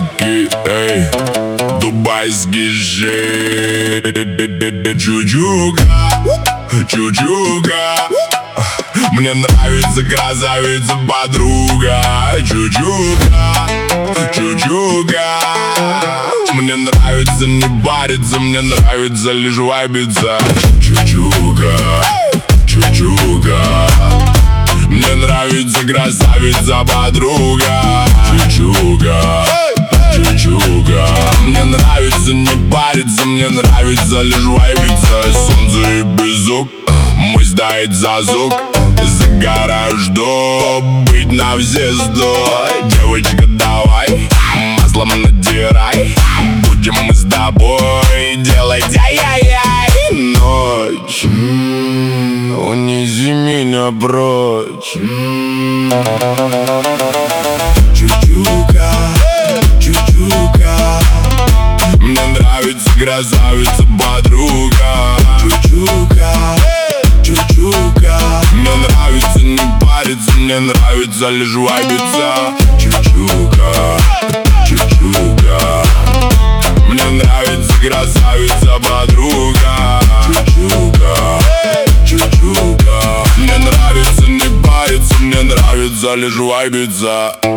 Дубайский, эй, дубайский же. Чучука, чучука. Мне нравится красавица подруга. Чучука, чучука. Мне нравится не париться, мне нравится лишь вайбиться. Чучука, чучука. Мне нравится красавица подруга. Чучука, чучука. Мне нравится не париться, мне нравится лишь вайбиться. Солнце и безук, мой сдает за звук. Загораю, жду быть на въезду. Девочка, давай, маслом натирай. Будем мы с тобой делать ай-яй-яй. Ночь, унеси меня прочь. Чучука, чучука. Мне нравится красавица подруга. Чучука, чучука. Мне нравится не париться, мне нравится лишь вайбиться. Чучука, чучука. Мне нравится красавица подруга. Чучука, чучука. Мне нравится не париться, мне нравится лишь вайбиться.